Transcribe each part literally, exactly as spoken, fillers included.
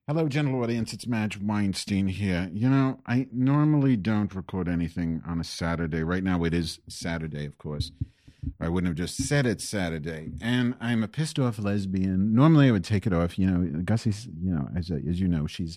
Hello, gentle audience. It's Madge Weinstein here. You know, I normally don't record anything on a Saturday. Right now, it is Saturday, of course. I wouldn't have just said it's Saturday. And I'm a pissed off lesbian. Normally, I would take it off. You know, Gussie's, you know, as, as you know, she's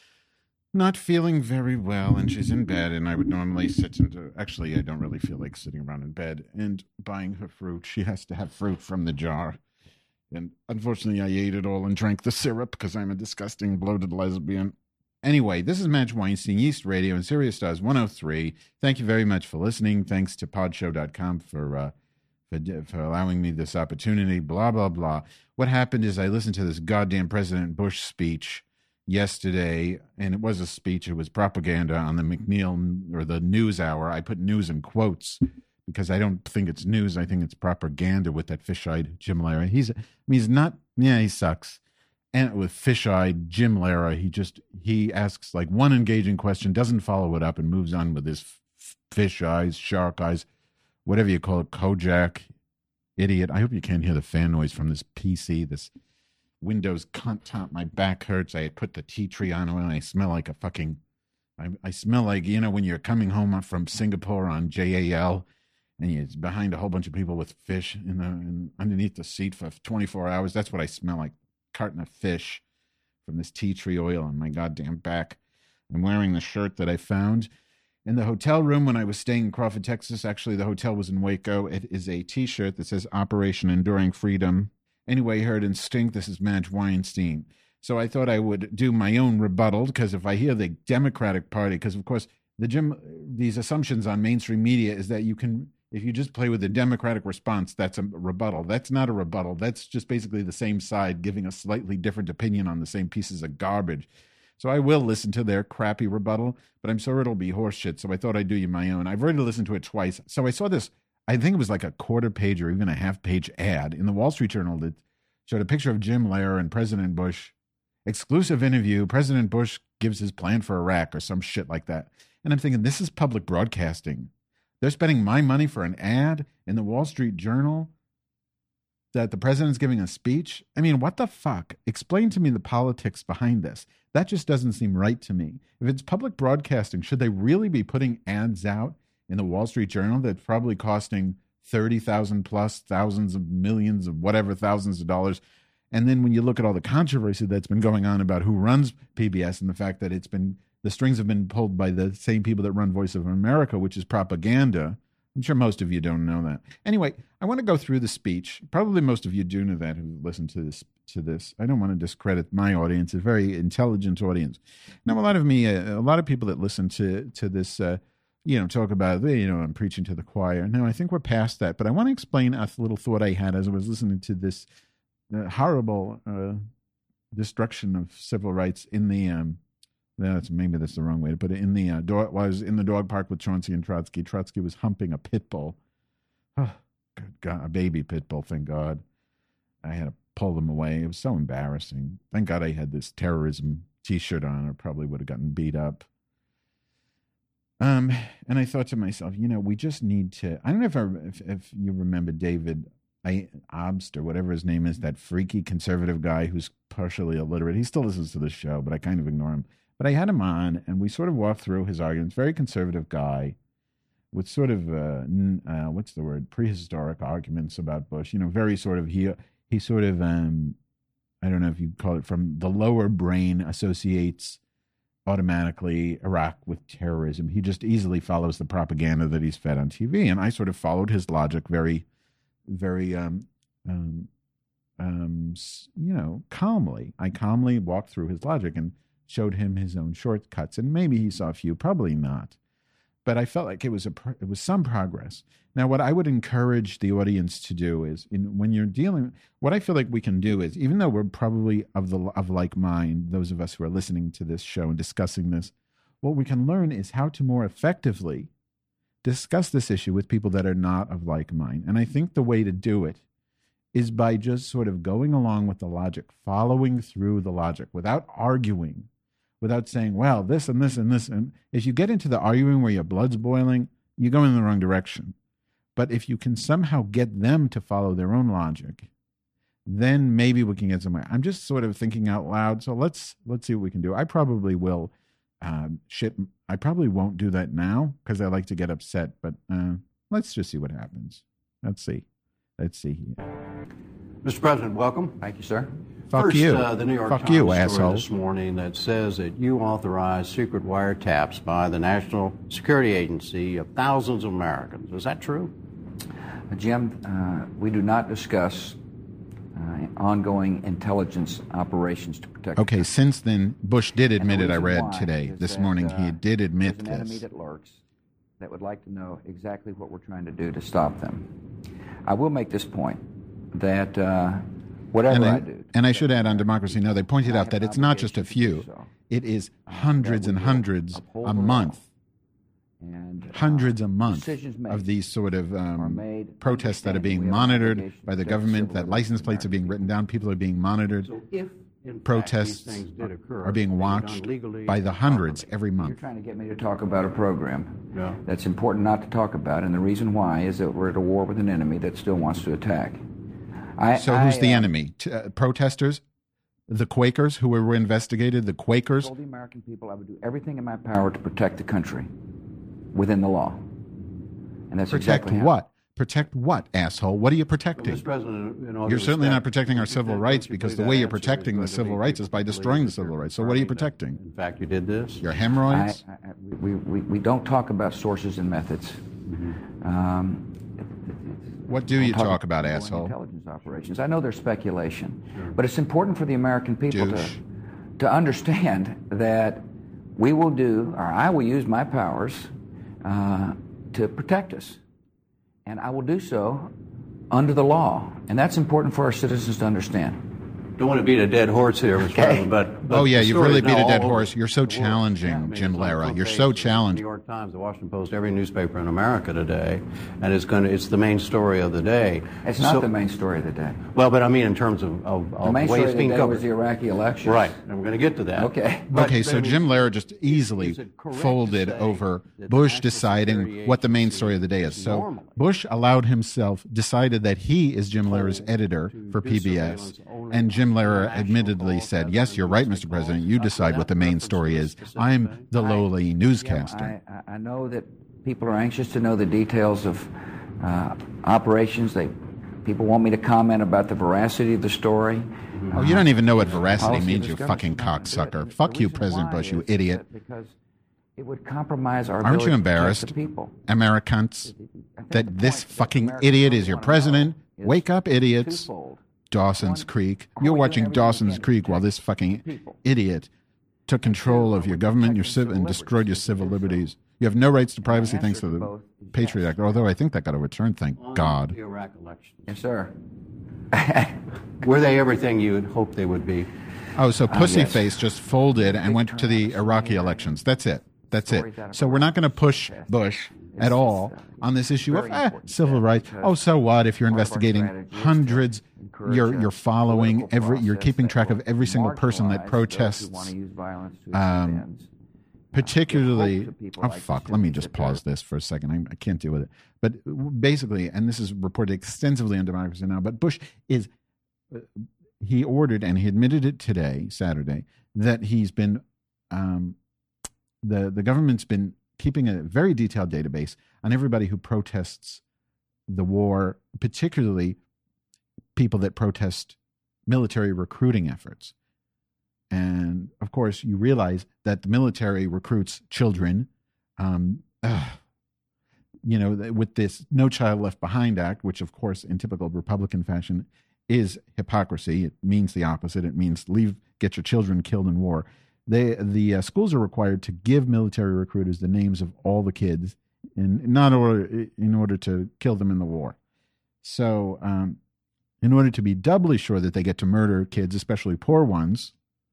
not feeling very well and she's in bed. And I would normally sit into, actually, I don't really feel like sitting around in bed and buying her fruit. She has to have fruit from the jar. And unfortunately, I ate it all and drank the syrup because I'm a disgusting, bloated lesbian. Anyway, this is Madge Weinstein, Yeast Radio, and Sirius Stars one oh three. Thank you very much for listening. Thanks to podshow dot com for, uh, for, for allowing me this opportunity, blah, blah, blah. What happened is I listened to this goddamn President Bush speech yesterday, and it was a speech. It was propaganda on the McNeil, or the News Hour. I put news in quotes, because I don't think it's news. I think it's propaganda with that fish-eyed Jim Lehrer. He's, I mean, he's not, yeah, he sucks. And with fish-eyed Jim Lehrer, he just, he asks like one engaging question, doesn't follow it up, and moves on with his f- fish eyes, shark eyes, whatever you call it, Kojak, idiot. I hope you can't hear the fan noise from this P C, this Windows cunt top. My back hurts. I put the tea tree on and I smell like a fucking, I, I smell like, you know, when you're coming home from Singapore on J A L, and you're behind a whole bunch of people with fish in the, in, underneath the seat for twenty-four hours. That's what I smell like, carton of fish from this tea tree oil on my goddamn back. I'm wearing the shirt that I found in the hotel room when I was staying in Crawford, Texas. Actually, the hotel was in Waco. It is a T-shirt that says Operation Enduring Freedom. Anyway, heard Instinct. This is Madge Weinstein. So I thought I would do my own rebuttal, because if I hear the Democratic Party, because of course the Jim, these assumptions on mainstream media is that you can, if you just play with the Democratic response, that's a rebuttal. That's not a rebuttal. That's just basically the same side giving a slightly different opinion on the same pieces of garbage. So I will listen to their crappy rebuttal, but I'm sure it'll be horseshit. So I thought I'd do you my own. I've already listened to it twice. So I saw this, I think it was like a quarter page or even a half page ad in the Wall Street Journal that showed a picture of Jim Lehrer and President Bush. Exclusive interview. President Bush gives his plan for Iraq or some shit like that. And I'm thinking, this is public broadcasting. They're spending my money for an ad in the Wall Street Journal that the president's giving a speech. I mean, what the fuck? Explain to me the politics behind this. That just doesn't seem right to me. If it's public broadcasting, should they really be putting ads out in the Wall Street Journal that's probably costing thirty thousand plus thousands of millions of whatever thousands of dollars? And then when you look at all the controversy that's been going on about who runs P B S and the fact that it's been, the strings have been pulled by the same people that run Voice of America, which is propaganda. I'm sure most of you don't know that. Anyway, I want to go through the speech. Probably most of you do know that who listen to this. To this, I don't want to discredit my audience. It's a very intelligent audience. Now, a lot of me, uh, a lot of people that listen to to this, uh, you know, talk about, you know, I'm preaching to the choir. No, I think we're past that. But I want to explain a little thought I had as I was listening to this uh, horrible uh, destruction of civil rights in the. Um, That's maybe that's the wrong way to put it. In the uh, dog, well, I was in the dog park with Chauncey and Trotsky. Trotsky was humping a pit bull, oh, good God, a baby pit bull. Thank God, I had to pull them away. It was so embarrassing. Thank God I had this terrorism T-shirt on, or probably would have gotten beat up. Um, and I thought to myself, you know, we just need to. I don't know if I, if, if you remember David I, Obst or whatever his name is, that freaky conservative guy who's partially illiterate. He still listens to the show, but I kind of ignore him. But I had him on, and we sort of walked through his arguments. Very conservative guy with sort of, uh, uh, what's the word, prehistoric arguments about Bush. You know, very sort of, he he sort of, um, I don't know if you call it, from the lower brain associates automatically Iraq with terrorism. He just easily follows the propaganda that he's fed on T V. And I sort of followed his logic very, very, um, um, um, you know, calmly. I calmly walked through his logic and showed him his own shortcuts, and maybe he saw a few, probably not. But I felt like it was a it was some progress. Now, what I would encourage the audience to do is, in when you're dealing, what I feel like we can do is, even though we're probably of the of like mind, those of us who are listening to this show and discussing this, what we can learn is how to more effectively discuss this issue with people that are not of like mind. And I think the way to do it is by just sort of going along with the logic, following through the logic without arguing, without saying, well, this and this and this. And if you get into the arguing where your blood's boiling, you go in the wrong direction. But if you can somehow get them to follow their own logic, then maybe we can get somewhere. I'm just sort of thinking out loud. So let's let's see what we can do. I probably will um, shit. I probably won't do that now because I like to get upset. But uh, let's just see what happens. Let's see. Let's see here. Mister President, welcome. Thank you, sir. Fuck First, you. Uh, the New York Fuck Times you, story asshole. this morning that says that you authorized secret wiretaps by the National Security Agency of thousands of Americans. Is that true? Uh, Jim, uh, we do not discuss uh, ongoing intelligence operations to protect. Okay, since then, Bush did admit it. I read why today, is this that, morning, uh, he did admit there's an enemy this. that lurks that would like to know exactly what we're trying to do to stop them. I will make this point that uh, whatever And I, I, do, and I should add on Democracy Now! They pointed I out have that an it's not just a obligation to few; do so. it is hundreds Uh, that and we will hundreds uphold a the law. month. And, uh, Hundreds a month decisions made of these sort of are um, made protests that are understanding being we have an monitored obligation by to the protect government, civil that liberties license of plates are being American written down, people are being monitored, So if, in protests fact, these things did occur, are being they were done watched legally by the and hundreds properly. every You're month. trying to get me to talk about a program Yeah. that's important not to talk about, and the reason why is that we're at a war with an enemy that still wants to attack. I, So who's I, the uh, enemy? T- uh, protesters? The Quakers who were investigated? The I Quakers? told the American people I would do everything in my power to protect the country within the law. And that's Protect exactly how- what? Protect what, asshole? What are you Well, protecting? Mister President, in all You're due certainly not respect, protecting our don't you civil think- rights don't you because believe the that way you're answer is protecting going the to civil be rights is by people destroying the believe that civil you're rights. So what are you confirming that, protecting? In fact, you did this. Your I, hemorrhoids? I, we, we, we don't talk about sources and methods. Mm-hmm. Um, What do you We'll talk about, ongoing asshole? Intelligence operations. I know there's speculation, but it's important for the American people to, Douche. to understand that we will do, or I will use my powers uh, to protect us, and I will do so under the law, and that's important for our citizens to understand. Don't want to beat a dead horse here, Mister Okay. President, but, but Oh, yeah, the you've story really is now beat a dead all over horse. You're so the world. challenging, Yeah, I mean, Jim it's on the Lehrer. front You're page so of the challenging. New York Times, the Washington Post, every newspaper in America today, and it's going to, it's the main story of the day. It's not So- the main story of the day. Well, but I mean in terms of, of, The of main the way story it's of the being day covered. was the Iraqi elections. Right, and we're going to get to that. Okay. But- Okay, but so I mean, Jim Lehrer just easily is it correct to folded say over that the Bush National deciding Security what the main Agency story of the day is. is So normally Bush allowed himself, decided that he is Jim Lehrer's editor to for do P B S, surveillance only and Jim on Lehrer international admittedly calls said, rather yes, than you're right, domestic Mister President, calls. you Not decide that what the main reference story to a is. specific I'm thing. the lowly Jim, newscaster. I, I know that people are anxious to know the details of uh, operations. They people want me to comment about the veracity of the story. Oh, you don't even know what veracity Policy means, you discovery fucking should not do it. cocksucker. And Fuck the you, reason President why Bush, you is idiot. that Because it would compromise our Aren't you ability to protect embarrassed, the people. Americans, I think that the this point that fucking Americans idiot really is your wanna know president? is Wake up, idiots. twofold. Dawson's One, Creek. are You're we doing watching everything we Dawson's can to Creek while protect this fucking people? idiot took control of your government, your civ- and destroyed your civil liberties. You have no rights to privacy answer thanks to to the both is Patriot yes. Act, although I think that got overturned, thank On God. the Iraq elections. Yes, sir. Were they everything you had hoped they would be? Oh, so Pussyface Uh, yes. just folded and Big went to turnout the of so Iraqi many elections. That's it. That's it. stories out of So we're not going to push Yes. Bush It's at all just, uh, on this issue of very eh, important civil step rights. because Oh, so what if you're part of our investigating strategy is to hundreds? encourage You're a you're following political every. You're process keeping that track will of every single person that marginalize those who protests. want to use violence to achieve um, ends. Particularly, give hope to people oh like fuck! Let me Timothy just that they're- pause this for a second. I, I can't deal with it. But basically, and this is reported extensively on Democracy Now. But Bush is uh, he ordered, and he admitted it today, Saturday, that he's been um, the the government's been keeping a very detailed database on everybody who protests the war, particularly people that protest military recruiting efforts. And of course, you realize that the military recruits children. Um, ugh, you know, with this No Child Left Behind Act, which, of course, in typical Republican fashion, is hypocrisy. It means the opposite. It means leave, get your children killed in war. They, the uh, schools are required to give military recruiters the names of all the kids, in not order in order to kill them in the war. So, um, in order to be doubly sure that they get to murder kids, especially poor ones.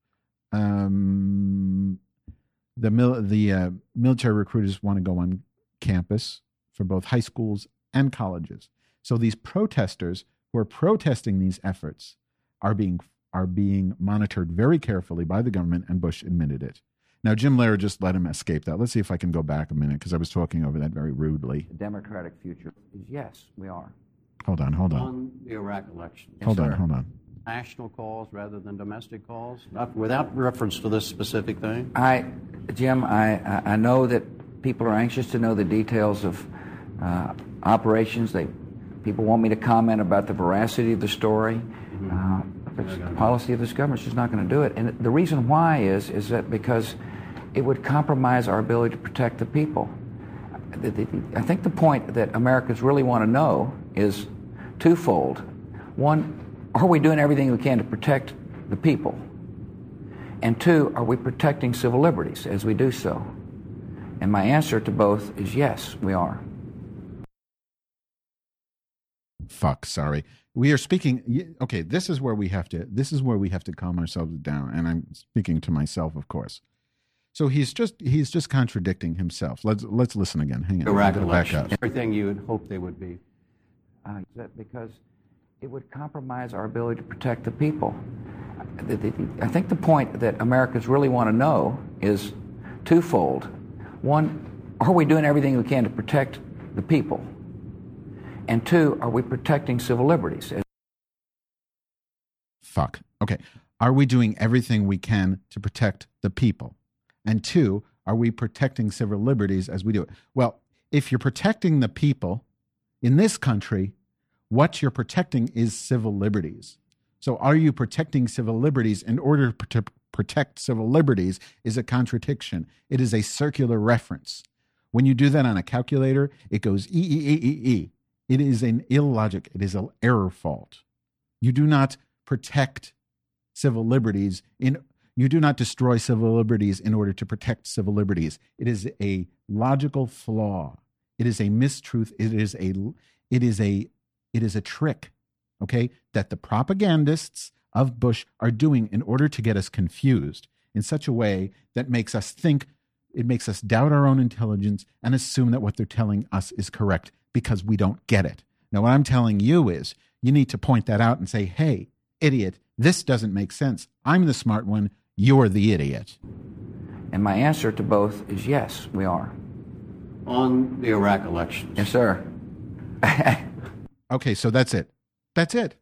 Um, the mil- the uh, military recruiters want to go on campus for both high schools and colleges. So these protesters who are protesting these efforts are being are being monitored very carefully by the government, and Bush admitted it. Now, Jim Lehrer just let him escape that. Let's see if I can go back a minute because I was talking over that very rudely. The Democratic future is yes, we are. Hold on, hold on. On the Iraq elections. Yes, Hold on, sir. hold on. national calls rather than domestic calls, not, without reference to this specific thing? I, Jim, I, I know that people are anxious to know the details of uh, operations. They, people want me to comment about the veracity of the story. Mm-hmm. Uh, it's the policy of this government is just not going to do it. And the reason why is, is that because it would compromise our ability to protect the people. I think the point that Americans really want to know is twofold. One, are we doing everything we can to protect the people? And two, are we protecting civil liberties as we do so? And my answer to both is yes, we are. Fuck, sorry. We are speaking, okay, this is where we have to, this is where we have to calm ourselves down. And I'm speaking to myself, of course. So he's just, he's just contradicting himself. Let's, let's listen again. Hang on. Iraq elections, everything you would hope they would be. Uh, that because it would compromise our ability to protect the people. I think the point that Americans really want to know is twofold. One, are we doing everything we can to protect the people? And two, are we protecting civil liberties? Fuck. Okay. Are we doing everything we can to protect the people? And two, are we protecting civil liberties as we do it? Well, if you're protecting the people in this country, what you're protecting is civil liberties. So are you protecting civil liberties in order to protect civil liberties is a contradiction. It is a circular reference. When you do that on a calculator, it goes E, E, E, E, E. It is an illogic. It is an error fault. You do not protect civil liberties in You do not destroy civil liberties in order to protect civil liberties. It is a logical flaw. It is a mistruth. It is a, it is a, it is a trick, okay, that the propagandists of Bush are doing in order to get us confused in such a way that makes us think, it makes us doubt our own intelligence and assume that what they're telling us is correct because we don't get it. Now, what I'm telling you is you need to point that out and say, hey, idiot, this doesn't make sense. I'm the smart one. You're the idiot. And my answer to both is yes, we are. On the Iraq elections. Yes, sir. Okay, so that's it. That's it.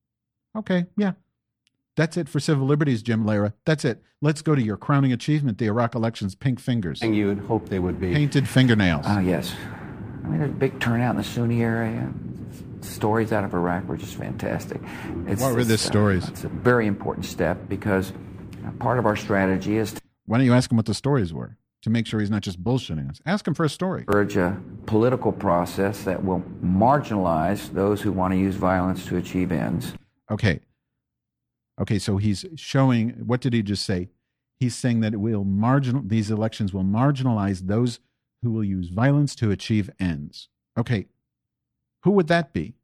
Okay, yeah. That's it for civil liberties, Jim Lehrer. That's it. Let's go to your crowning achievement, the Iraq elections, pink fingers. And you would hope they would be. Painted fingernails. Oh, uh, yes. I mean, there's a big turnout in the Sunni area. Stories out of Iraq were just fantastic. It's, what were the stories? Uh, it's a very important step because part of our strategy is to Why don't you ask him what the stories were to make sure he's not just bullshitting us? Ask him for a story. Urge a political process that will marginalize those who want to use violence to achieve ends. Okay. Okay, so he's showing, what did he just say? He's saying that it will marginal, these elections will marginalize those who will use violence to achieve ends. Okay, who would that be?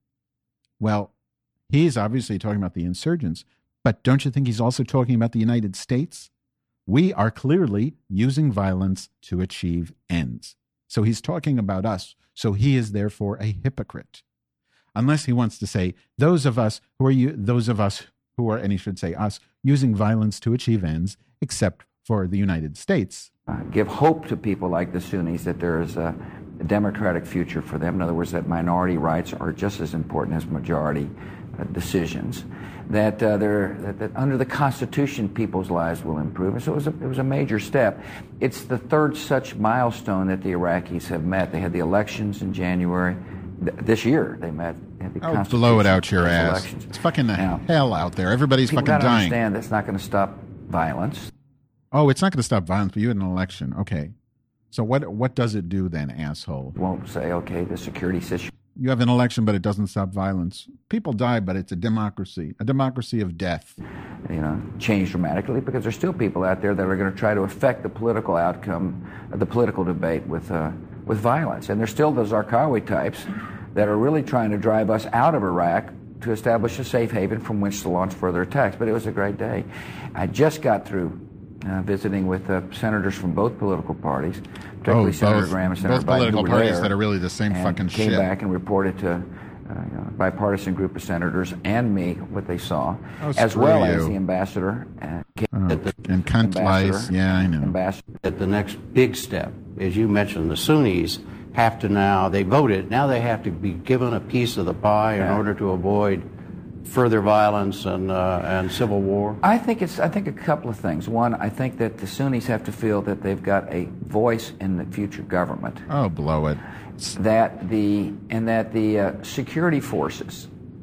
Well, he's obviously talking about the insurgents, but don't you think he's also talking about the United States? We are clearly using violence to achieve ends. So he's talking about us. So he is therefore a hypocrite. Unless he wants to say those of us who are you, those of us who are, and he should say us, using violence to achieve ends, except for the United States. Uh, give hope to people like the Sunnis that there is a, a democratic future for them. In other words, that minority rights are just as important as majority uh, decisions. That, uh, that, that under the Constitution, people's lives will improve. And so it was, a, it was a major step. It's the third such milestone that the Iraqis have met. They had the elections in January. Th- this year, they met. They had the oh, blow it out your ass. Elections. It's fucking the now, hell out there. Everybody's fucking gotta dying. Understand that's not going to stop violence. Oh, it's not going to stop violence, but you had an election. Okay. So what what does it do then, asshole? Won't say, okay, the security situation. You have an election, but it doesn't stop violence. People die, but it's a democracy, a democracy of death. You know, change dramatically because there's still people out there that are going to try to affect the political outcome of the political debate with uh, with violence. And there's still the Zarqawi types that are really trying to drive us out of Iraq to establish a safe haven from which to launch further attacks. But it was a great day. I just got through Uh, visiting with uh, senators from both political parties, particularly oh, Senator both, Graham and Senator both Biden, political who were parties there, that are really the same fucking came shit. back and reported to uh, you know, a bipartisan group of senators and me what they saw, oh, as well you. as the ambassador. Uh, oh, and cunt lies, yeah, I know. Ambassador. At the next big step, as you mentioned, the Sunnis have to now, they voted, now they have to be given a piece of the pie in yeah. order to avoid further violence and uh, and civil war? I think it's. I think a couple of things. One, I think that the Sunnis have to feel that they've got a voice in the future government. Oh, blow it. That the and that the uh, security forces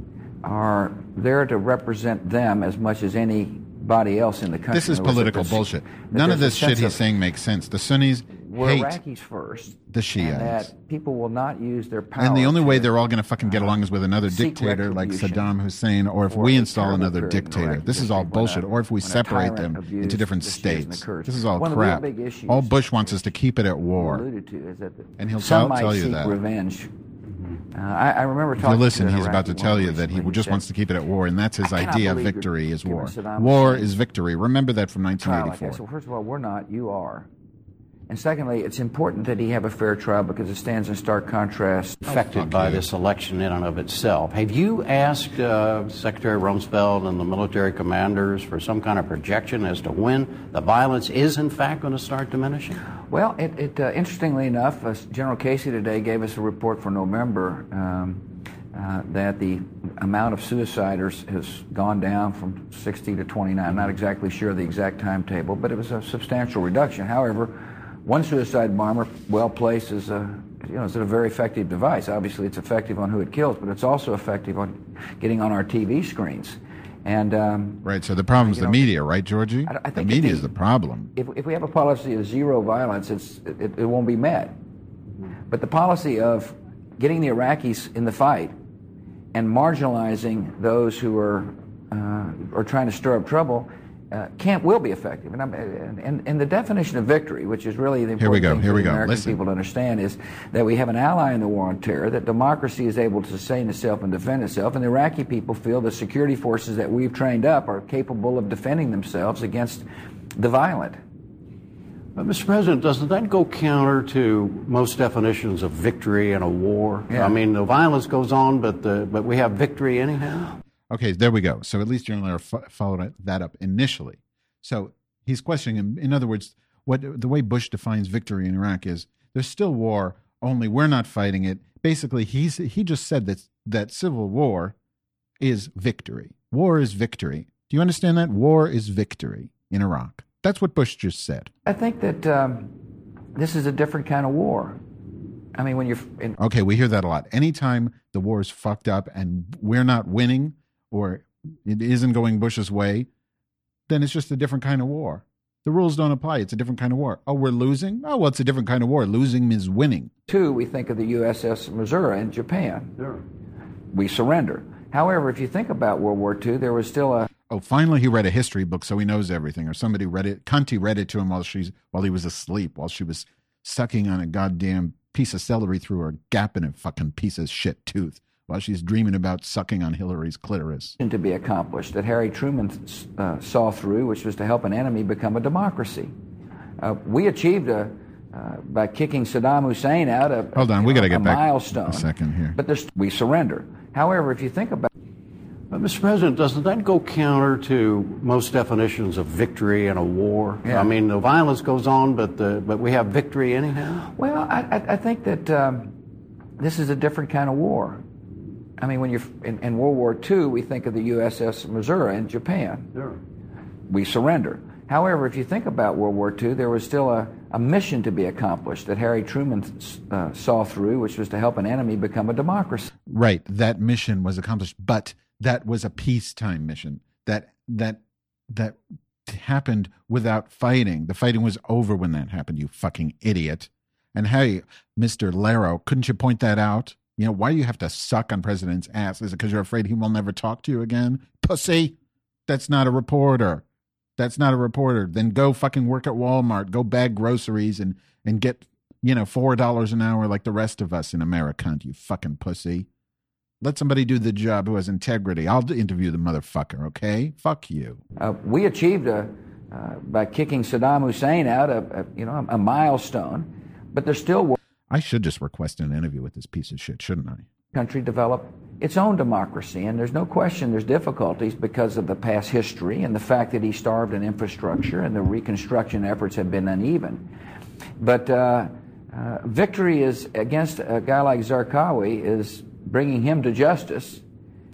are there to represent them as much as anybody else in the country. This is political bullshit. None of this shit he's saying makes sense. The Sunnis we're hate Iraqis first, the Shiites. And that people will not use their power. And the only way to, they're all going to fucking get along is with another seek dictator like retribution Saddam Hussein, or if for we a install terrible another period in dictator. Iraq This is history all when bullshit. a- Or if we when a separate tyrant them abused into different the Shias and the states. Kurds. This is all One of the real crap. big issues All Bush wants us to keep it at war. alluded to is that the, And he'll some tell- might tell you seek that. revenge. Uh, I, I remember If talking you listen, to an he's about to Iraqi tell woman you that he recently. just said, wants to keep it at war, and that's his I cannot idea of believe you're victory is giving war. Saddam War Hussein is victory. Remember that from nineteen trial like that. So eighty-four. first of all, we're not. You are. And secondly, it's important that he have a fair trial because it stands in stark contrast. Affected by this election in and of itself. Have you asked uh, Secretary Rumsfeld and the military commanders for some kind of projection as to when the violence is in fact going to start diminishing? Well, it, it uh, interestingly enough, uh, General Casey today gave us a report for November um, uh, that the amount of suiciders has gone down from sixty to twenty-nine. I'm not exactly sure of the exact timetable, but it was a substantial reduction. However, one suicide bomber, well placed, is a you know is a very effective device. Obviously, it's effective on who it kills, but it's also effective on getting on our T V screens. And um, Right, so the problem is you the know, media, right, Georgie? I- I The think media if is the- the problem. if, if we have a policy of zero violence, it's, it, it won't be met. But the policy of getting the Iraqis in the fight and marginalizing those who are uh, are trying to stir up trouble uh, can't will be effective. And, I'm, and and the definition of victory, which is really the important Here we go, thing here for we the go. American Listen. people to understand is that we have an ally in the war on terror, that democracy is able to sustain itself and defend itself, and the Iraqi people feel the security forces that we've trained up are capable of defending themselves against the violent. But, Mister President, doesn't that go counter to most definitions of victory in a war? Yeah. I mean, the violence goes on, but the but we have victory anyhow. Okay, there we go. So at least General Lehrer fo- followed that up initially. So he's questioning him. In other words, what the way Bush defines victory in Iraq is there's still war, only we're not fighting it. Basically, he's he just said that that civil war is victory. War is victory. Do you understand that? War is victory in Iraq. That's what Bush just said. I think that um, this is a different kind of war. I mean, when you're in, Okay, we hear that a lot. Anytime the war is fucked up and we're not winning or it isn't going Bush's way, then it's just a different kind of war. The rules don't apply. It's a different kind of war. Oh, we're losing? Oh, well, it's a different kind of war. Losing means winning. two, we think of the U S S Missouri in Japan. Sure. We surrender. However, if you think about World War Two, there was still a Oh, finally he read a history book so he knows everything. Or somebody read it. Conti read it to him while she's while he was asleep, while she was sucking on a goddamn piece of celery through her gap in a fucking piece of shit tooth while she's dreaming about sucking on Hillary's clitoris. to be accomplished that Harry Truman uh, saw through, which was to help an enemy become a democracy. Uh, we achieved a uh, by kicking Saddam Hussein out of Hold on, you we know, got to get a back milestone. a second here. But there's, we surrender. However, if you think about But, Mister President, doesn't that go counter to most definitions of victory in a war? Yeah. I mean, the violence goes on, but the but we have victory anyhow. Well, I, I, I think that um, this is a different kind of war. I mean, when you're in, in World War Two, we think of the U S S Missouri in Japan. Sure. We surrender. However, if you think about World War Two, there was still a, a mission to be accomplished that Harry Truman uh, saw through, which was to help an enemy become a democracy. Right, that mission was accomplished, but that was a peacetime mission. That that that happened without fighting. The fighting was over when that happened, you fucking idiot. And hey, Mister Lehrer, couldn't you point that out? You know, why do you have to suck on President's ass? Is it because you're afraid he will never talk to you again? Pussy! That's not a reporter. That's not a reporter. Then go fucking work at Walmart. Go bag groceries and, and get, you know, four dollars an hour like the rest of us in America, you fucking pussy. Let somebody do the job who has integrity. I'll interview the motherfucker, okay? Fuck you. Uh, we achieved a, uh, by kicking Saddam Hussein out a, a you know a milestone, but there's still I should just request an interview with this piece of shit, shouldn't I? country develop its own democracy, and there's no question there's difficulties because of the past history and the fact that he starved in infrastructure and the reconstruction efforts have been uneven. But uh, uh, victory is against a guy like Zarqawi is bringing him to justice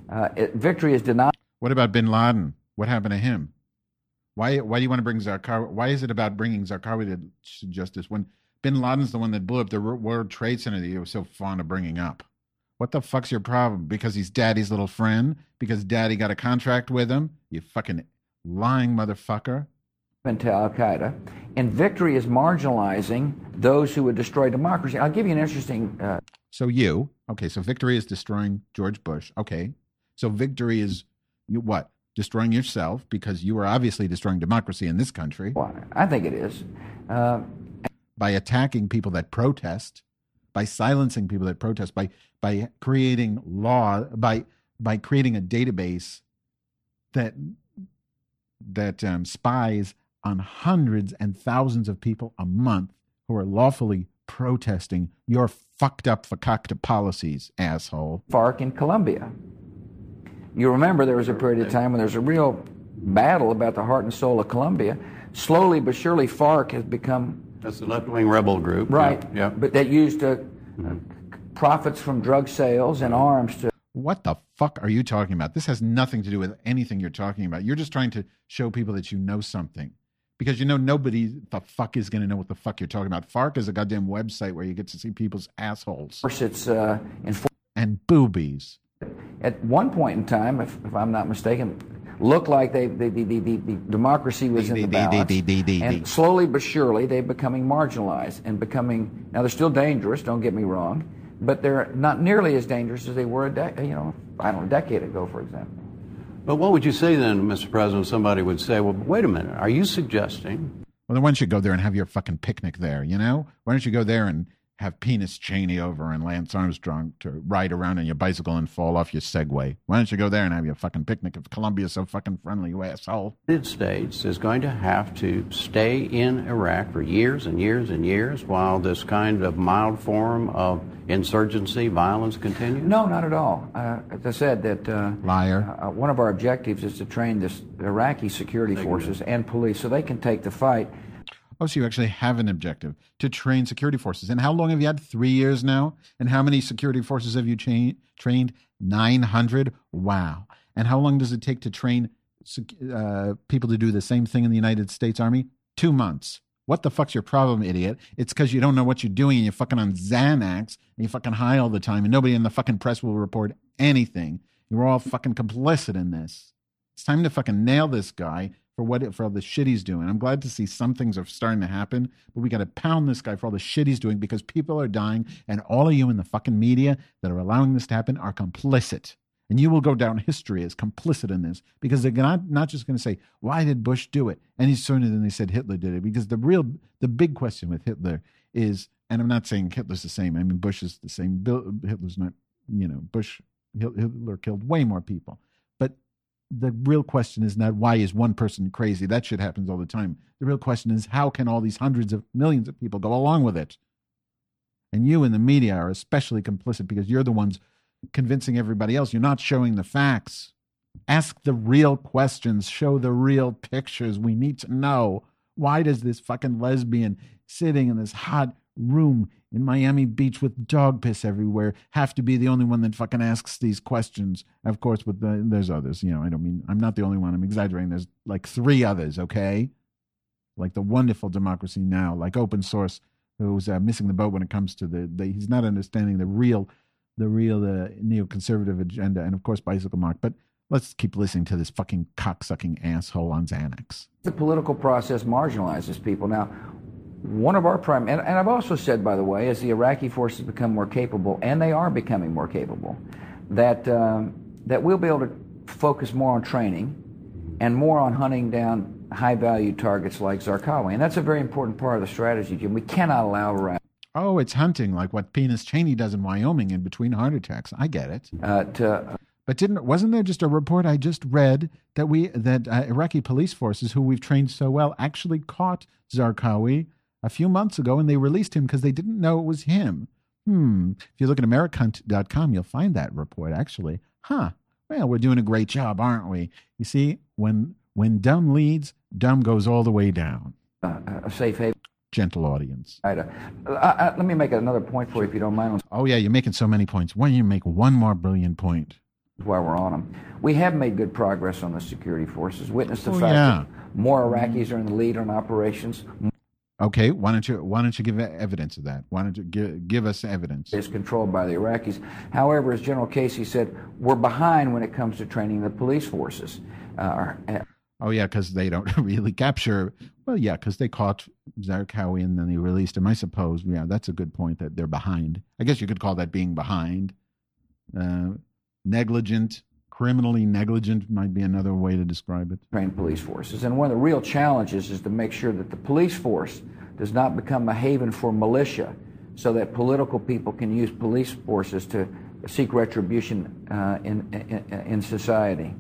Uh, it, victory is denied. What about bin Laden? What happened to him? Why Why do you want to bring Zarqawi? Why is it about bringing Zarqawi to justice when bin Laden's the one that blew up the World Trade Center that you were so fond of bringing up? What the fuck's your problem? Because he's daddy's little friend? Because daddy got a contract with him? You fucking lying motherfucker. Into Al-Qaeda. And victory is marginalizing those who would destroy democracy. I'll give you an interesting... Uh... So you, okay, so victory is destroying George Bush. Okay. So victory is you what? Destroying yourself because you are obviously destroying democracy in this country. Well, I think it is. Uh... By attacking people that protest, by silencing people that protest, by by creating law, by by creating a database that that um, spies on hundreds and thousands of people a month who are lawfully protesting your fucked up, fakakta policies, asshole. FARC in Colombia. You remember there was a period of time when there was a real battle about the heart and soul of Colombia. Slowly but surely, FARC has become... That's the left-wing rebel group. Right, yeah. But that used uh, mm-hmm. profits from drug sales and arms to... What the fuck are you talking about? This has nothing to do with anything you're talking about. You're just trying to show people that you know something. Because you know nobody the fuck is going to know what the fuck you're talking about. FARC is a goddamn website where you get to see people's assholes. Of course, it's... Uh, in and boobies. At one point in time, if, if I'm not mistaken, looked like they, they, the, the, the, the democracy was in the balance. And slowly but surely, they're becoming marginalized and becoming... Now, they're still dangerous, don't get me wrong, but they're not nearly as dangerous as they were, a de- you know, I don't know, a decade ago, for example. But what would you say then, Mister President? Somebody would say, well, wait a minute, are you suggesting... Well, then why don't you go there and have your fucking picnic there, you know? Why don't you go there and have Penis Cheney over and Lance Armstrong to ride around on your bicycle and fall off your Segway? Why don't you go there and have your fucking picnic if Colombia's so fucking friendly, you asshole? The United States is going to have to stay in Iraq for years and years and years while this kind of mild form of insurgency, violence continues? No, not at all. Uh, as I said, that uh, liar. Uh, one of our objectives is to train this Iraqi security forces and police so they can take the fight. Oh, so you actually have an objective to train security forces. And how long have you had? Three years now? And how many security forces have you cha- trained? nine hundred? Wow. And how long does it take to train uh, people to do the same thing in the United States Army? Two months. What the fuck's your problem, idiot? It's because you don't know what you're doing and you're fucking on Xanax and you're fucking high all the time and nobody in the fucking press will report anything. You're all fucking complicit in this. It's time to fucking nail this guy for what for all the shit he's doing. I'm glad to see some things are starting to happen, but we got to pound this guy for all the shit he's doing because people are dying and all of you in the fucking media that are allowing this to happen are complicit. And you will go down history as complicit in this because they're not, not just going to say, why did Bush do it? Any sooner than they said Hitler did it. Because the real, the big question with Hitler is, and I'm not saying Hitler's the same. I mean, Bush is the same. Bill, Hitler's not, you know, Bush, Hitler killed way more people. But the real question is not why is one person crazy? That shit happens all the time. The real question is how can all these hundreds of millions of people go along with it? And you in the media are especially complicit because you're the ones convincing everybody else. You're not showing the facts. Ask the real questions. Show the real pictures. We need to know, why does this fucking lesbian sitting in this hot room in Miami Beach with dog piss everywhere have to be the only one that fucking asks these questions? Of course, with the, there's others. You know, I don't mean, I'm not the only one. I'm exaggerating. There's like three others, okay? Like the wonderful Democracy Now!, like Open Source, who's uh, missing the boat when it comes to the, the he's not understanding the real the real uh, neoconservative agenda, and of course Bicycle Mark. But let's keep listening to this fucking cocksucking asshole on Xanax. The political process marginalizes people. Now, one of our prime, and, and I've also said, by the way, as the Iraqi forces become more capable, and they are becoming more capable, that um, that we'll be able to focus more on training and more on hunting down high-value targets like Zarqawi. And that's a very important part of the strategy, Jim. We cannot allow Iraq. Oh, it's hunting like what Penis Cheney does in Wyoming in between heart attacks. I get it. Uh, to, uh, but didn't wasn't there just a report I just read that we that uh, Iraqi police forces, who we've trained so well, actually caught Zarqawi a few months ago and they released him because they didn't know it was him. Hmm. If you look at Americunt dot com, you'll find that report actually. Huh. Well, we're doing a great job, aren't we? You see, when when dumb leads, dumb goes all the way down. Uh, a safe haven. Gentle audience. Right, uh, uh, uh, let me make another point for you, if you don't mind. Oh, yeah, you're making so many points. Why don't you make one more brilliant point? While we're on them, we have made good progress on the security forces. Witness the Oh, fact yeah. that more Iraqis are in the lead on operations. Okay, why don't you why don't you give evidence of that? Why don't you give, give us evidence? Is controlled by the Iraqis. However, as General Casey said, we're behind when it comes to training the police forces. Uh, oh yeah, because they don't really capture. Well, yeah, because they caught Zarqawi and then they released him. I suppose. Yeah, that's a good point that they're behind. I guess you could call that being behind. Uh, negligent, criminally negligent might be another way to describe it. Train police forces, and one of the real challenges is to make sure that the police force does not become a haven for militia, so that political people can use police forces to seek retribution uh, in, in in society.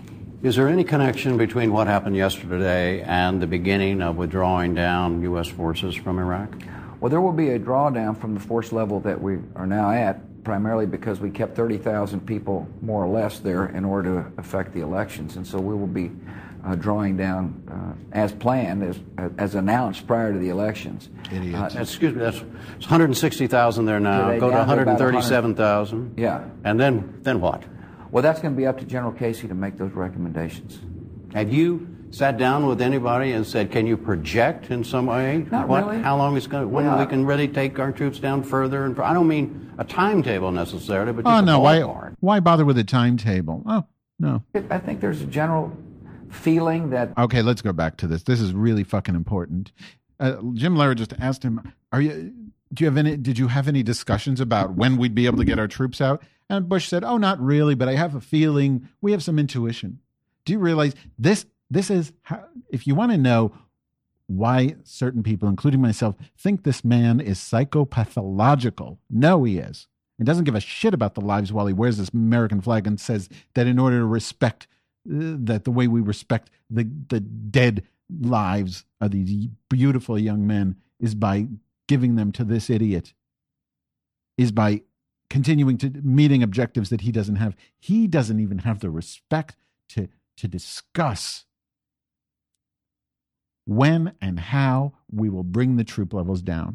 Is there any connection between what happened yesterday and the beginning of withdrawing down U S forces from Iraq? Well, there will be a drawdown from the force level that we are now at, primarily because we kept thirty thousand people more or less there in order to affect the elections. And so we will be uh, drawing down uh, as planned, as as announced prior to the elections. Idiots. Uh, excuse me, that's it's one hundred sixty thousand there now. Today, Go to down to about one hundred thirty-seven thousand. Yeah. And then, then what? Well, that's going to be up to General Casey to make those recommendations. Have you sat down with anybody and said, can you project in some way? Not what, really. How long it's going to, when Well, we can really take our troops down further? And I don't mean a timetable necessarily, but just Oh a no, why ballpark. why bother with a timetable? Oh no. I think there's a general feeling that Okay, let's go back to this. This is really fucking important. Uh, Jim Lehrer just asked him, "Are you? Do you have any? Did you have any discussions about when we'd be able to get our troops out?" And Bush said, "Oh, not really, but I have a feeling. We have some intuition." Do you realize this? This is how, if you want to know why certain people, including myself, think this man is psychopathological. No, he is. He doesn't give a shit about the lives while he wears this American flag and says that in order to respect uh, that the way we respect the the dead lives of these beautiful young men is by giving them to this idiot, is by continuing to meeting objectives that he doesn't have. He doesn't even have the respect to to discuss when and how we will bring the troop levels down.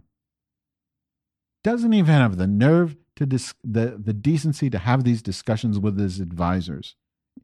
Doesn't even have the nerve to dis- the the decency to have these discussions with his advisors.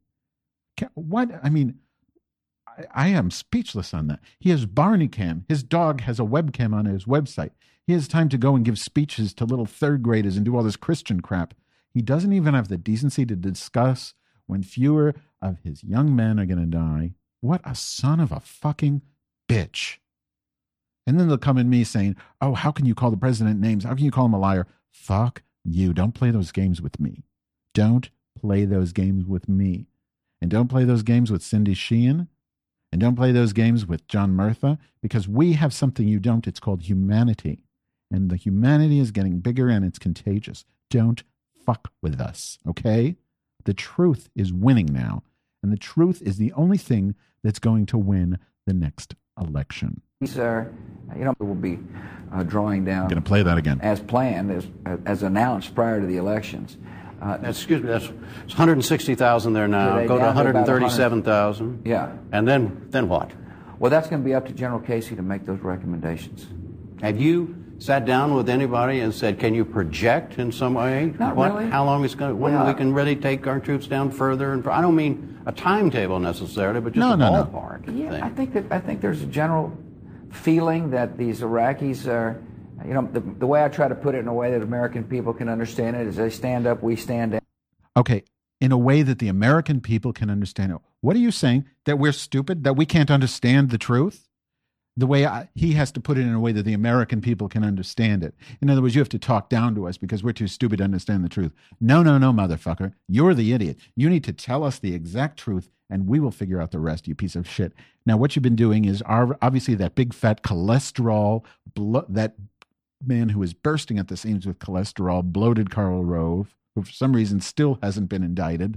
Can, what I mean, I, I am speechless on that. He has Barney Cam. His dog has a webcam on his website. He has time to go and give speeches to little third graders and do all this Christian crap. He doesn't even have the decency to discuss when fewer of his young men are going to die. What a son of a fucking bitch. And then they'll come at me saying, oh, how can you call the president names? How can you call him a liar? Fuck you. Don't play those games with me. Don't play those games with me. And don't play those games with Cindy Sheehan. And don't play those games with John Murtha, because we have something you don't. It's called humanity. And the humanity is getting bigger and it's contagious. Don't fuck with us, okay? The truth is winning now. And the truth is the only thing that's going to win the next election. these are, you know, will be uh, drawing down. I'm going to play that again. As planned, as as announced prior to the elections. Uh, Excuse me, that's it's one hundred sixty thousand there now. Today, Go to down to about one hundred thirty-seven thousand. Yeah. And then, then what? Well, that's going to be up to General Casey to make those recommendations. Have you sat down with anybody and said, can you project in some way? Not what, really. How long it's going to, when Well, we can really take our troops down further? And I don't mean a timetable necessarily, but just No, a no, no. ballpark Yeah, thing. I think that I think there's a general feeling that these Iraqis are, you know, the, the way I try to put it in a way that American people can understand it is they stand up, we stand down. Okay, in a way that the American people can understand it. What are you saying? That we're stupid? That we can't understand the truth? The way I, he has to put it in a way that the American people can understand it. In other words, you have to talk down to us because we're too stupid to understand the truth. No, no, no, motherfucker. You're the idiot. You need to tell us the exact truth and we will figure out the rest, you piece of shit. Now, what you've been doing is our, obviously that big fat cholesterol, blo- that man who is bursting at the seams with cholesterol, bloated Karl Rove, who for some reason still hasn't been indicted,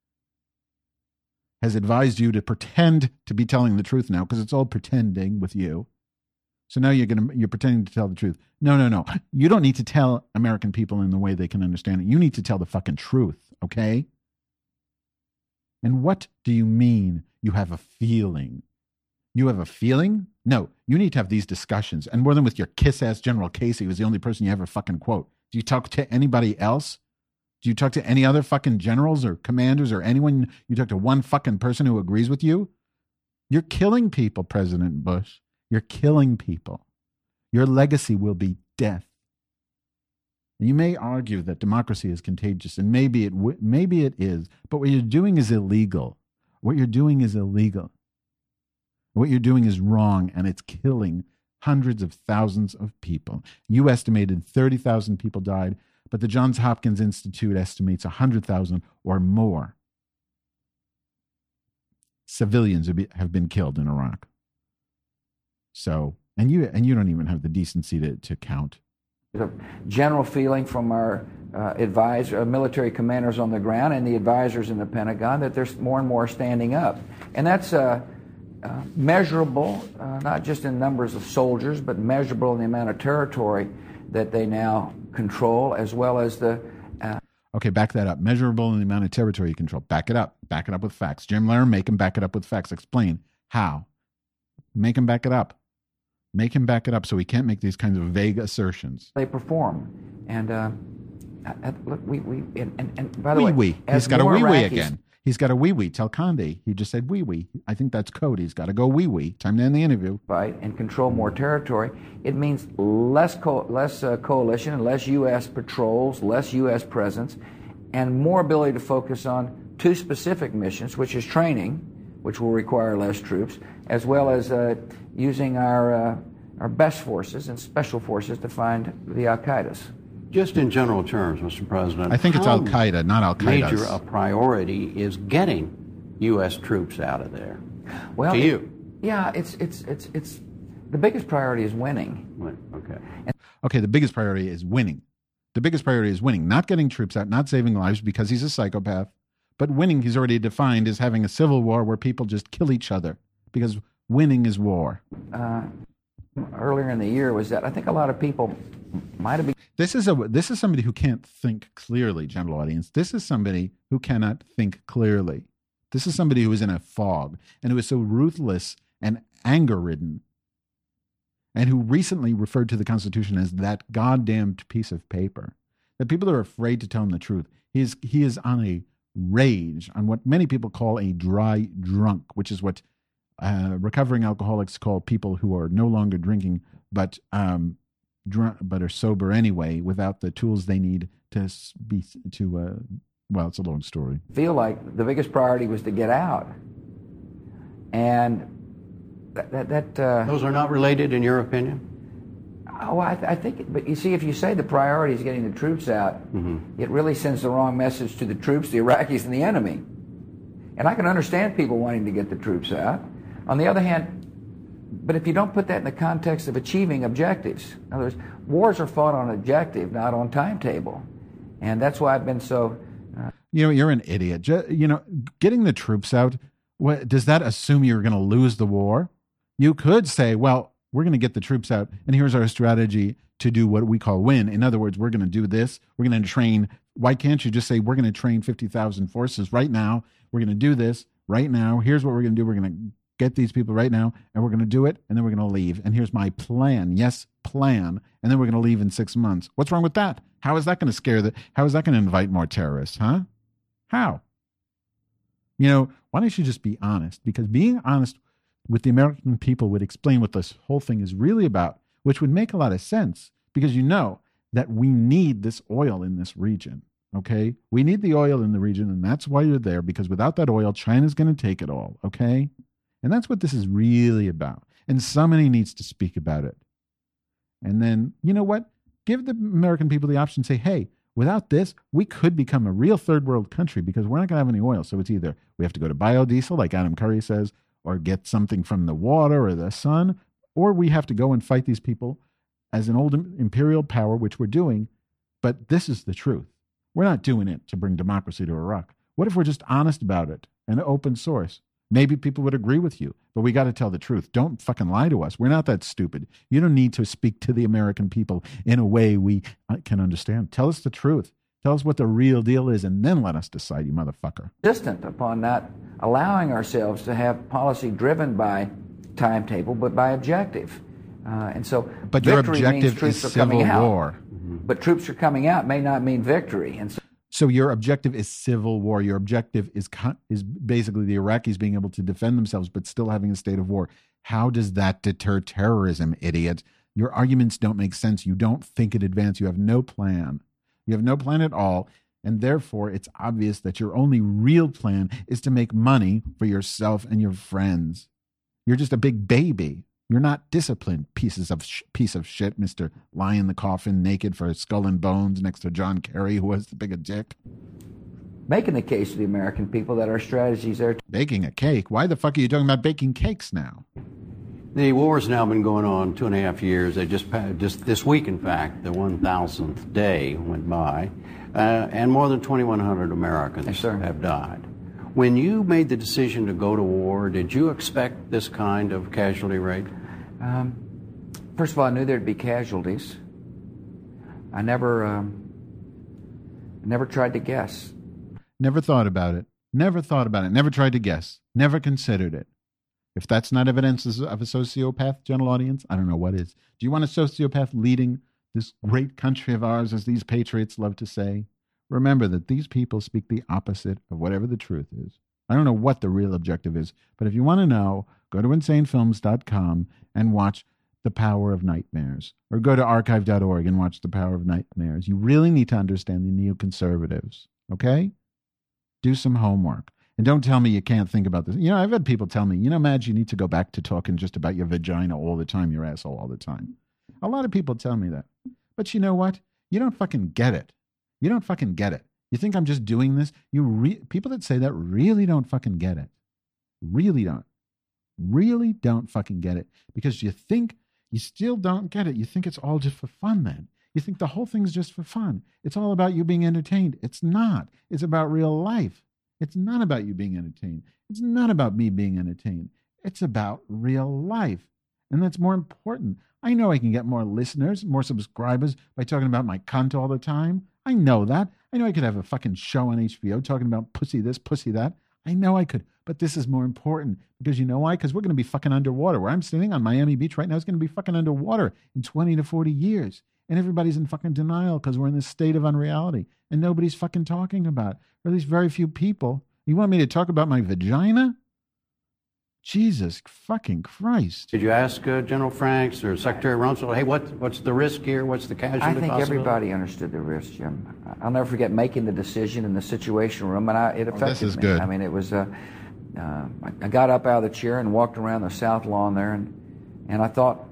has advised you to pretend to be telling the truth now because it's all pretending with you. So now you're going to you're pretending to tell the truth. No, no, no. You don't need to tell American people in the way they can understand it. You need to tell the fucking truth, okay? And what do you mean you have a feeling? You have a feeling? No, you need to have these discussions. And more than with your kiss-ass General Casey, who's the only person you ever fucking quote. Do you talk to anybody else? Do you talk to any other fucking generals or commanders or anyone? You talk to one fucking person who agrees with you? You're killing people, President Bush. You're killing people. Your legacy will be death. You may argue that democracy is contagious, and maybe it w- maybe it is, but what you're doing is illegal. What you're doing is illegal. What you're doing is wrong, and it's killing hundreds of thousands of people. You estimated thirty thousand people died, but the Johns Hopkins Institute estimates one hundred thousand or more civilians have, be, have been killed in Iraq. So, and you and you don't even have the decency to, to count. There's a general feeling from our uh, advisor, uh, military commanders on the ground and the advisors in the Pentagon that there's more and more standing up. And that's uh, uh, measurable, uh, not just in numbers of soldiers, but measurable in the amount of territory that they now control, as well as the... Uh, okay, back that up. Measurable in the amount of territory you control. Back it up. Back it up with facts. Jim Lehrer, make him back it up with facts. Explain how. Make him back it up. Make him back it up so he can't make these kinds of vague assertions. They perform. And uh, look, we, we and, and, and by the wee way... wee. He's got a wee wee again. He's got a wee wee. Tell Conde. He just said wee wee. I think that's code. He's got to go wee wee. Time to end the interview. Fight and control more territory. It means less co- less uh, coalition and less U S patrols, less U S presence, and more ability to focus on two specific missions, which is training, which will require less troops, as well as uh, using our uh, our best forces and special forces to find the Al-Qaedas. Just in general terms, Mister President, I think it's Al-Qaeda, not Al-Qaeda. Major a priority is getting U S troops out of there. Well, to it, you, yeah, it's it's it's it's the biggest priority is winning. Okay. And, okay, the biggest priority is winning. The biggest priority is winning, not getting troops out, not saving lives because he's a psychopath. But winning, he's already defined as having a civil war where people just kill each other because winning is war. Uh, earlier in the year was that I think a lot of people might have been. This is a this is somebody who can't think clearly, general audience. This is somebody who cannot think clearly. This is somebody who is in a fog and who is so ruthless and anger-ridden, and who recently referred to the Constitution as that goddamned piece of paper, that people are afraid to tell him the truth. He is he is on a rage, on what many people call a dry drunk, which is what uh, recovering alcoholics call people who are no longer drinking, but um, drunk, but are sober anyway, without the tools they need to be to. Uh, well, it's a long story. Feel like the biggest priority was to get out, and that that. that uh, Those are not related, in your opinion? Oh, I, th- I think, but you see, if you say the priority is getting the troops out, mm-hmm. it really sends the wrong message to the troops, the Iraqis, and the enemy. And I can understand people wanting to get the troops out. On the other hand, but if you don't put that in the context of achieving objectives, in other words, wars are fought on objective, not on timetable. And that's why I've been so... Uh, you know, you're an idiot. You know, getting the troops out, what, does that assume you're going to lose the war? You could say, well, we're going to get the troops out, and here's our strategy to do what we call win. In other words, we're going to do this. We're going to train. Why can't you just say we're going to train fifty thousand forces right now? We're going to do this right now. Here's what we're going to do. We're going to get these people right now, and we're going to do it, and then we're going to leave. And here's my plan. Yes, plan. And then we're going to leave in six months. What's wrong with that? How is that going to scare the? How is that going to invite more terrorists? Huh? How? You know, why don't you just be honest? Because being honest with the American people would explain what this whole thing is really about, which would make a lot of sense because you know that we need this oil in this region, okay? We need the oil in the region, and that's why you're there, because without that oil, China's going to take it all, okay? And that's what this is really about. And somebody needs to speak about it. And then, you know what? Give the American people the option, say, hey, without this, we could become a real third world country because we're not going to have any oil. So it's either we have to go to biodiesel, like Adam Curry says, or get something from the water or the sun, or we have to go and fight these people as an old imperial power, which we're doing. But this is the truth. We're not doing it to bring democracy to Iraq. What if we're just honest about it and open source? Maybe people would agree with you, but we got to tell the truth. Don't fucking lie to us. We're not that stupid. You don't need to speak to the American people in a way we can understand. Tell us the truth. Tell us what the real deal is, and then let us decide, you motherfucker. Insistent upon not allowing ourselves to have policy driven by timetable, but by objective. Uh, and so, but your objective is civil war. Mm-hmm. But troops are coming out may not mean victory. And so, So your objective is civil war. Your objective is is basically the Iraqis being able to defend themselves, but still having a state of war. How does that deter terrorism, idiot? Your arguments don't make sense. You don't think in advance. You have no plan. You have no plan at all. And therefore, it's obvious that your only real plan is to make money for yourself and your friends. You're just a big baby. You're not disciplined, pieces of sh- piece of shit, Mister Lie in the coffin, naked for skull and bones next to John Kerry, who was the big a dick. Making the case to the American people that our strategies are... Baking a cake? Why the fuck are you talking about baking cakes now? The war's now been going on two and a half years. They just, just this week, in fact, the one thousandth day went by, uh, and more than twenty-one hundred Americans yes, sir. have died. When you made the decision to go to war, did you expect this kind of casualty rate? Um, first of all, I knew there'd be casualties. I never, um, never tried to guess. Never thought about it. Never thought about it. Never tried to guess. Never considered it. If that's not evidence of a sociopath, general audience, I don't know what is. Do you want a sociopath leading this great country of ours, as these patriots love to say? Remember that these people speak the opposite of whatever the truth is. I don't know what the real objective is, but if you want to know, go to insane films dot com and watch The Power of Nightmares, or go to archive dot org and watch The Power of Nightmares. You really need to understand the neoconservatives, okay? Do some homework. And don't tell me you can't think about this. You know, I've had people tell me, you know, Madge, you need to go back to talking just about your vagina all the time, your asshole all the time. A lot of people tell me that. But you know what? You don't fucking get it. You don't fucking get it. You think I'm just doing this? You re- People that say that really don't fucking get it. Really don't. Really don't fucking get it. Because you think you still don't get it. You think it's all just for fun then. You think the whole thing's just for fun. It's all about you being entertained. It's not. It's about real life. It's not about you being entertained. It's not about me being entertained. It's about real life. And that's more important. I know I can get more listeners, more subscribers by talking about my cunt all the time. I know that. I know I could have a fucking show on H B O talking about pussy this, pussy that. I know I could. But this is more important because you know why? Because we're going to be fucking underwater. Where I'm sitting on Miami Beach right now is going to be fucking underwater in twenty to forty years. And everybody's in fucking denial because we're in this state of unreality. And nobody's fucking talking about it. Or at least very few people. You want me to talk about my vagina? Jesus fucking Christ. Did you ask uh, General Franks or Secretary Rumsfeld, hey, what, what's the risk here? What's the casualty I think possibility? everybody understood the risk, Jim. I'll never forget making the decision in the Situation Room, and I, it affected oh, this is me. Good. I mean, it was, uh, uh, I got up out of the chair and walked around the South Lawn there, and, and I thought,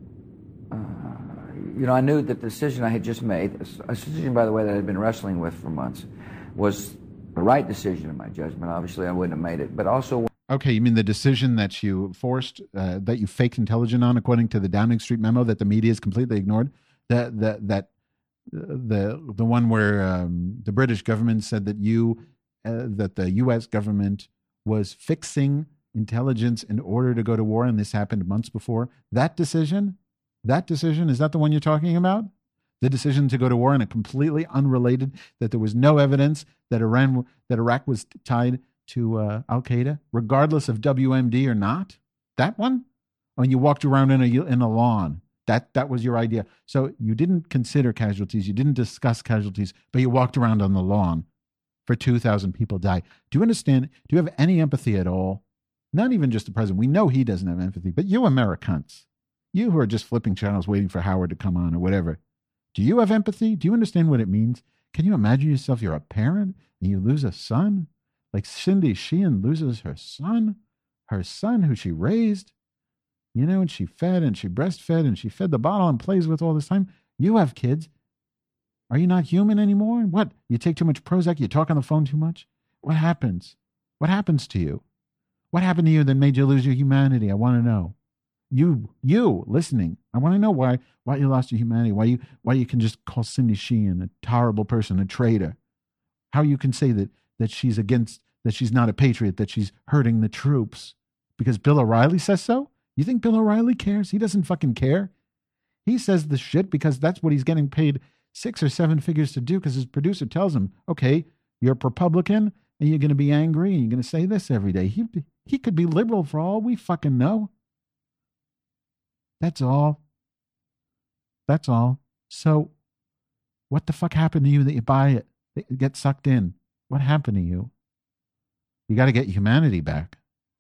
uh, you know, I knew that the decision I had just made, a decision, by the way, that I had been wrestling with for months, was the right decision in my judgment. Obviously, I wouldn't have made it, but also... Okay, you mean the decision that you forced, uh, that you faked intelligence on, according to the Downing Street memo that the media has completely ignored? That that that uh, the the one where um, the British government said that you uh, that the U S government was fixing intelligence in order to go to war, and this happened months before. That decision, that decision, is that the one you're talking about? The decision to go to war, and a completely unrelated, that there was no evidence that Iran that Iraq was tied to uh, Al Qaeda, regardless of W M D or not. That one, when you walked around in a in a lawn, that that was your idea. So you didn't consider casualties, you didn't discuss casualties, but you walked around on the lawn for two thousand people die. Do you understand? Do you have any empathy at all? Not even just the president. We know he doesn't have empathy, but you Americans, you who are just flipping channels waiting for Howard to come on or whatever, do you have empathy? Do you understand what it means? Can you imagine yourself? You're a parent and you lose a son. Like Cindy Sheehan loses her son, her son who she raised, you know, and she fed and she breastfed and she fed the bottle and plays with all this time. You have kids. Are you not human anymore? What? You take too much Prozac? You talk on the phone too much? What happens? What happens to you? What happened to you that made you lose your humanity? I want to know. You, you listening. I want to know why, why you lost your humanity. Why you, why you can just call Cindy Sheehan a horrible person, a traitor. How you can say that that she's against. That she's not a patriot, that she's hurting the troops because Bill O'Reilly says so? You think Bill O'Reilly cares? He doesn't fucking care. He says the shit because that's what he's getting paid six or seven figures to do because his producer tells him, okay, you're a Republican and you're going to be angry and you're going to say this every day. He, he could be liberal for all we fucking know. That's all. That's all. So what the fuck happened to you that you buy it? They get sucked in. What happened to you? You got to get humanity back.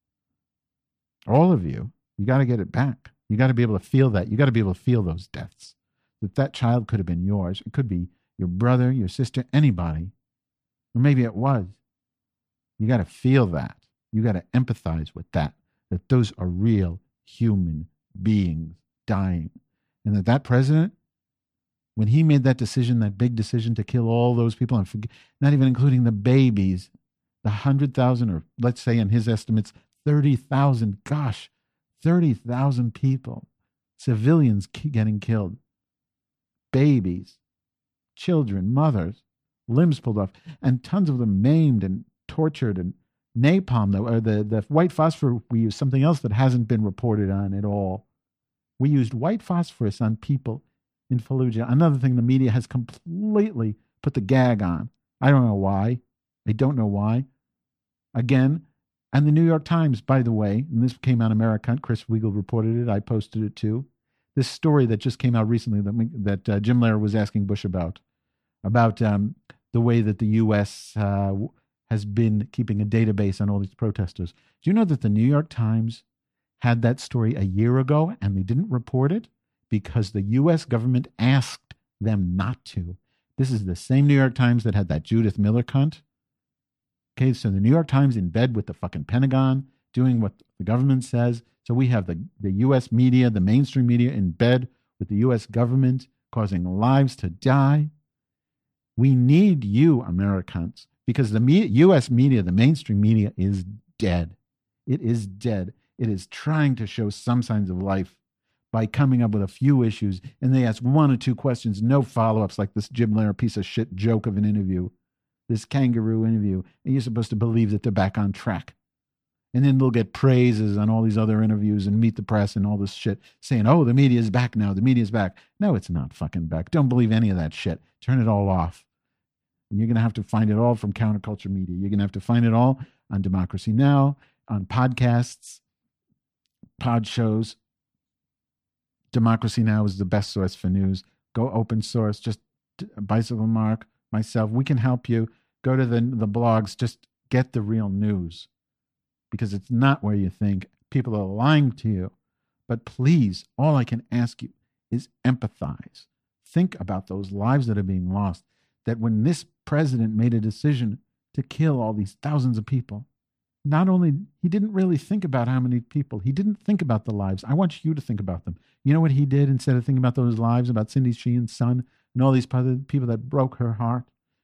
All of you. You got to get it back. You got to be able to feel that. You got to be able to feel those deaths. That that child could have been yours. It could be your brother, your sister, anybody. Or maybe it was. You got to feel that. You got to empathize with that. That those are real human beings dying. And that that president, when he made that decision, that big decision to kill all those people, and forget, not even including the babies, the one hundred thousand, or let's say in his estimates, thirty thousand, gosh, thirty thousand people, civilians getting killed, babies, children, mothers, limbs pulled off, and tons of them maimed and tortured, and napalm, the, or the, the white phosphorus, we used something else that hasn't been reported on at all. We used white phosphorus on people in Fallujah. Another thing the media has completely put the gag on. I don't know why. I don't know why. Again, and the New York Times, by the way, and this came out American, Chris Weigel reported it, I posted it too. This story that just came out recently that, that uh, Jim Lehrer was asking Bush about, about um, the way that the U S uh, has been keeping a database on all these protesters. Do you know that the New York Times had that story a year ago and they didn't report it because the U S government asked them not to? This is the same New York Times that had that Judith Miller cunt. Okay, so the New York Times in bed with the fucking Pentagon, doing what the government says. So we have the, the U S media, the mainstream media in bed with the U S government, causing lives to die. We need you, Americans, because the me- U S media, the mainstream media, is dead. It is dead. It is trying to show some signs of life by coming up with a few issues, and they ask one or two questions, no follow-ups, like this Jim Lehrer piece of shit joke of an interview, this kangaroo interview, and you're supposed to believe that they're back on track. And then they'll get praises on all these other interviews and Meet the Press and all this shit, saying, oh, the media is back now, the media is back. No, it's not fucking back. Don't believe any of that shit. Turn it all off. And you're going to have to find it all from counterculture media. You're going to have to find it all on Democracy Now!, on podcasts, pod shows. Democracy Now! Is the best source for news. Go open source. Just Bicycle Mark, myself, we can help you. Go to the the blogs. Just get the real news, because it's not where you think. People are lying to you. But please, all I can ask you is empathize. Think about those lives that are being lost. That when this president made a decision to kill all these thousands of people, not only, he didn't really think about how many people, he didn't think about the lives. I want you to think about them. You know what he did instead of thinking about those lives, about Cindy Sheehan's son and all these other people that broke her heart?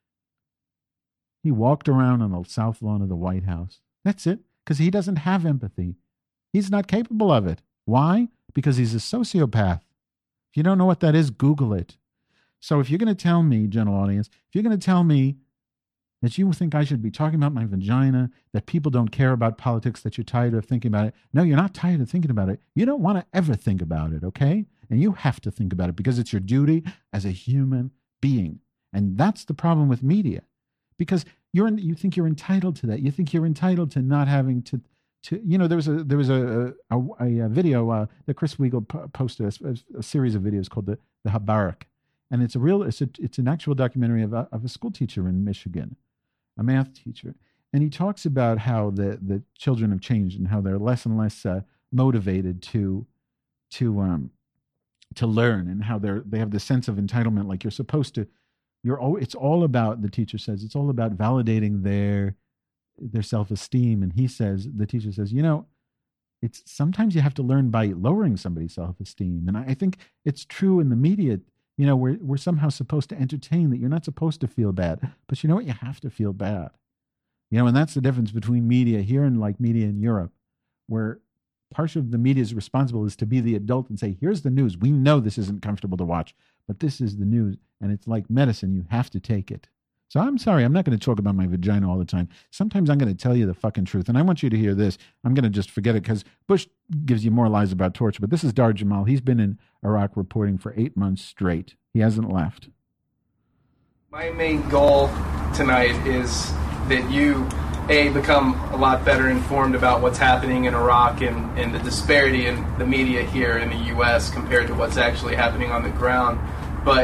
He walked around on the south lawn of the White House. That's it, because he doesn't have empathy. He's not capable of it. Why? Because he's a sociopath. If you don't know what that is, Google it. So if you're going to tell me, general audience, if you're going to tell me that you think I should be talking about my vagina, that people don't care about politics, that you're tired of thinking about it. No, you're not tired of thinking about it. You don't want to ever think about it, okay? And you have to think about it because it's your duty as a human being. And that's the problem with media, because you're in, you think you're entitled to that. You think you're entitled to not having to, to you know, there was a there was a a, a, a video uh, that Chris Weigel po- posted, a, a series of videos called the the Habarak, and it's a real it's a, it's an actual documentary of a, of a school teacher in Michigan, a math teacher, and he talks about how the, the children have changed and how they're less and less uh, motivated to to um to learn, and how they're they have this sense of entitlement, like you're supposed to, you're all, it's all about, the teacher says, it's all about validating their their self-esteem, and he says, the teacher says, you know, it's sometimes you have to learn by lowering somebody's self-esteem, and I, I think it's true in the media. You know, we're we're somehow supposed to entertain that you're not supposed to feel bad, but you know what? You have to feel bad. You know, and that's the difference between media here and like media in Europe, where part of the media's responsible is to be the adult and say, here's the news. We know this isn't comfortable to watch, but this is the news, and it's like medicine. You have to take it. So I'm sorry, I'm not going to talk about my vagina all the time. Sometimes I'm going to tell you the fucking truth, and I want you to hear this. I'm going to just forget it because Bush gives you more lies about torture, but this is Dar Jamal. He's been in Iraq reporting for eight months straight. He hasn't left. My main goal tonight is that you, A, become a lot better informed about what's happening in Iraq and, and the disparity in the media here in the U S compared to what's actually happening on the ground. But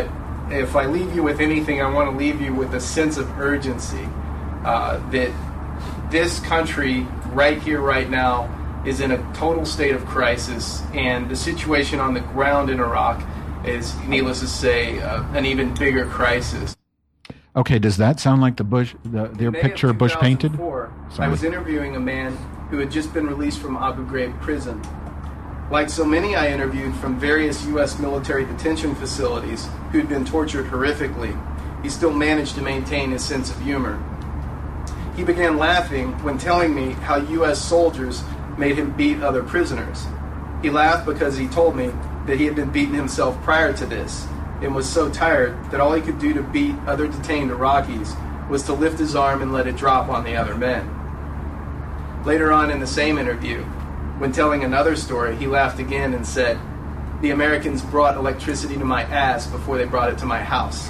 if I leave you with anything, I want to leave you with a sense of urgency uh, that this country right here, right now, is in a total state of crisis, and the situation on the ground in Iraq is, needless to say, uh, an even bigger crisis. Okay, does that sound like the Bush, the, their picture Bush painted? I was interviewing a man who had just been released from Abu Ghraib prison. Like so many I interviewed from various U S military detention facilities who'd been tortured horrifically, he still managed to maintain his sense of humor. He began laughing when telling me how U S soldiers made him beat other prisoners. He laughed because he told me that he had been beaten himself prior to this and was so tired that all he could do to beat other detained Iraqis was to lift his arm and let it drop on the other men. Later on in the same interview, when telling another story, he laughed again and said, "The Americans brought electricity to my ass before they brought it to my house."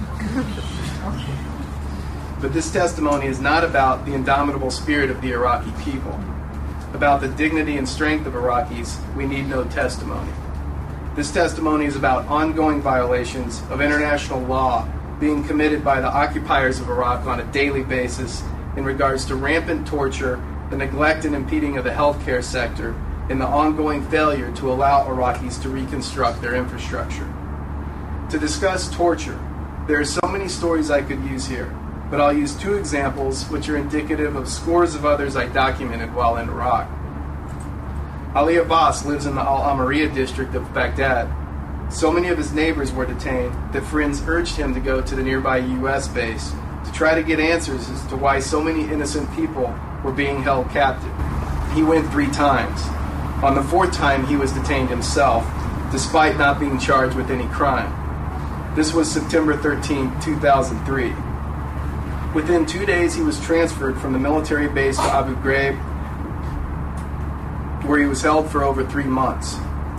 But this testimony is not about the indomitable spirit of the Iraqi people. About the dignity and strength of Iraqis, we need no testimony. This testimony is about ongoing violations of international law being committed by the occupiers of Iraq on a daily basis in regards to rampant torture, the neglect and impeding of the healthcare sector, and the ongoing failure to allow Iraqis to reconstruct their infrastructure. To discuss torture, there are so many stories I could use here, but I'll use two examples which are indicative of scores of others I documented while in Iraq. Ali Abbas lives in the Al-Amariya district of Baghdad. So many of his neighbors were detained that friends urged him to go to the nearby U S base to try to get answers as to why so many innocent people were being held captive. He went three times. On the fourth time, he was detained himself, despite not being charged with any crime. This was September thirteenth, two thousand three. Within two days, he was transferred from the military base to Abu Ghraib, where he was held for over three months.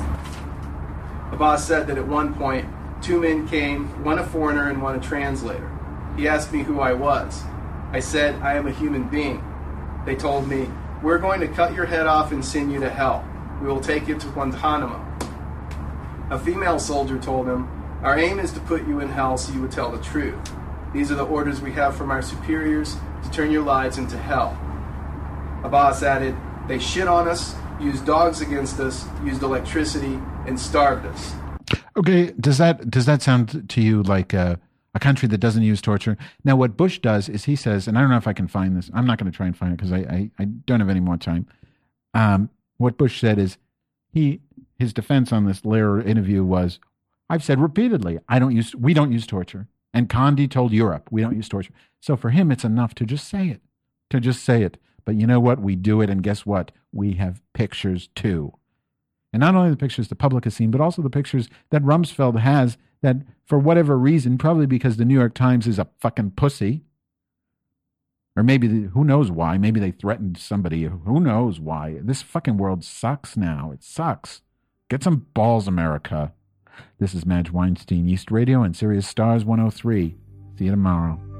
Abbas said that at one point, two men came, one a foreigner and one a translator. He asked me who I was. I said, "I am a human being." They told me, "We're going to cut your head off and send you to hell. We will take you to Guantanamo." A female soldier told him, "Our aim is to put you in hell so you would tell the truth. These are the orders we have from our superiors to turn your lives into hell." Abbas added, "They shit on us, used dogs against us, used electricity, and starved us." Okay, does that does that sound to you like a, a country that doesn't use torture? Now, what Bush does is he says, and I don't know if I can find this. I'm not going to try and find it because I, I, I don't have any more time. Um, what Bush said is he his defense on this Lehrer interview was, "I've said repeatedly, I don't use we don't use torture." And Condi told Europe, we don't use torture. So for him, it's enough to just say it, to just say it. But you know what? We do it, and guess what? We have pictures too. And not only the pictures the public has seen, but also the pictures that Rumsfeld has that, for whatever reason, probably because the New York Times is a fucking pussy, or maybe, the, who knows why, maybe they threatened somebody, who knows why. This fucking world sucks now. It sucks. Get some balls, America. This is Madge Weinstein, East Radio and Sirius Stars one oh three. See you tomorrow.